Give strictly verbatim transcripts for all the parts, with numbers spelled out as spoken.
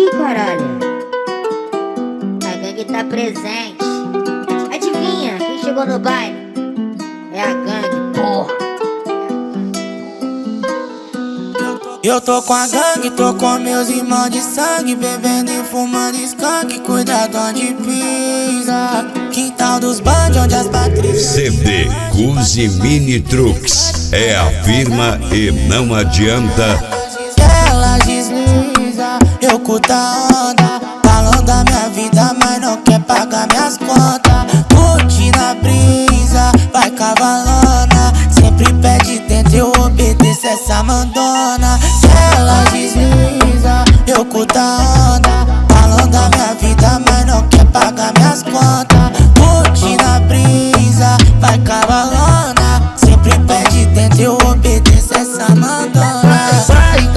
Ih, caralho. A gangue tá presente. Adivinha quem chegou no baile? É a gangue, porra. Eu tô com a gangue, tô com meus irmãos de sangue, bebendo e fumando skunk, cuidado onde pisa. Quintal dos bandos onde as patrícias. C D Cuzi Mini Trucks é a firma e não adianta. Ela desliza, eu curto a onda, falando da minha vida, mas não quer pagar minhas contas. Curte na brisa, vai cavalona, sempre pede dentro, eu obedeço essa mandona. Ela desliza, eu curto a onda, falando da minha vida, mas não quer pagar minhas contas. Curte na brisa, vai cavalona, sempre pede dentro, eu obedeço essa mandona. Vai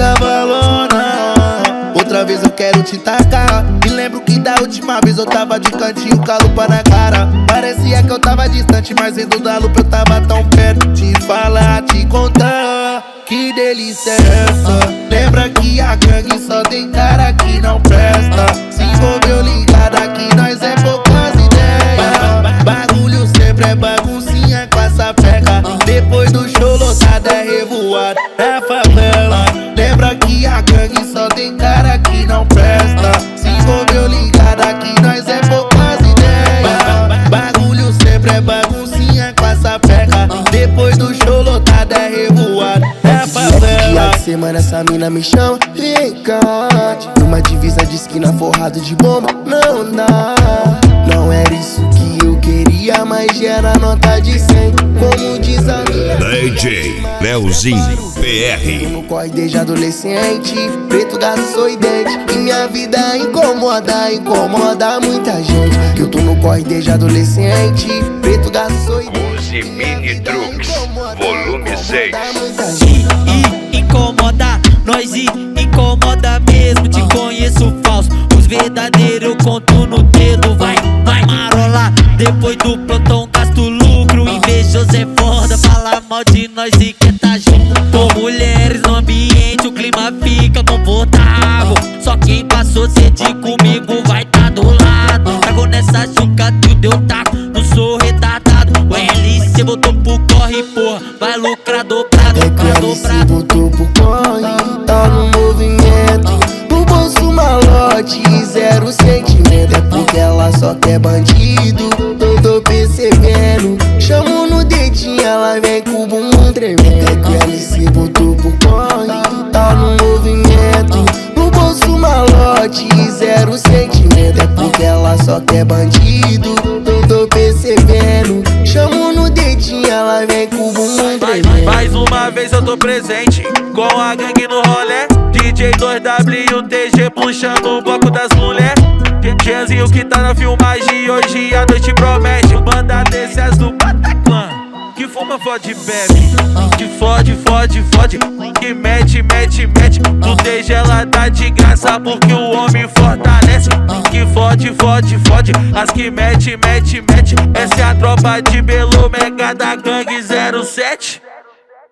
cavalona, outra vez eu quero te tacar. Me lembro que da última vez eu tava de cantinho com a lupa na cara. Parecia que eu tava distante, mas vendo da lupa eu tava tão perto. Te falar, te contar, que delícia é essa? Lembra que a gangue só tem cara que não presta. Se envolveu ligado aqui, nós é poucas ideias. Bagulho sempre é baguncinha com essa peca. Depois do show lotado é revoado na favela. Lembra que a gangue só tem cara que não presta. Se envolveu ligado aqui, nós é poucas ideias. Bagulho sempre é baguncinha com essa peca. Depois do show lotado é revoado na favela. Dia de semana essa mina me chama, vem cá. Uma divisa de esquina forrado de bomba, não dá. Não era isso que eu queria, mas era nota de cem, como diz a minha D J Leozinho P R. no corre desde adolescente, preto, gato, sorridente. E minha vida incomoda, incomoda muita gente. Que eu tô no corre desde adolescente, preto, gato, sorridente. Cuzi Mini Trucks, volume seis. E, e incomoda, nós e incomoda mesmo. Te conheço falso, os verdadeiros eu conto no dedo. Vai, vai marolar, depois do plantão gasto lucro. Invejoso é foda, fala mal de nós e quer tá junto. Com mulheres no ambiente o clima fica confortável. Só quem passou sede comigo vai tá do lado. Trago nessa chuca, tu deu taco, não sou retardado. O L C botou pro corre, porra, vai lucrar dobrado, É que pra o L C dobrar. botou pro corre, tá no movimento. No bolso malote, zero sentimento. É porque ela só quer bandido, eu tô percebendo. Chamo no dedinho, ela vem com o bumbum tremendo. É que o L C botou pro corre, tá no movimento. No bolso malote, zero sentimento. É porque ela só quer bandido, eu tô percebendo. Chamo no dedinho, ela vem com o bumbum tremendo. Mais uma vez eu tô presente com a gangue no rolê. D J dois W T G puxando o bloco das mulher. Tiazinho que tá na filmagem, hoje a noite promete. Banda dessas do Bataclan, que fuma, fode, bebe. Que fode, fode, fode, que mete, mete, mete. Tu tem gelada de graça porque o homem fortalece. Que fode, fode, fode, as que mete, mete, mete. Essa é a tropa de Belo Mega da gangue zero sete.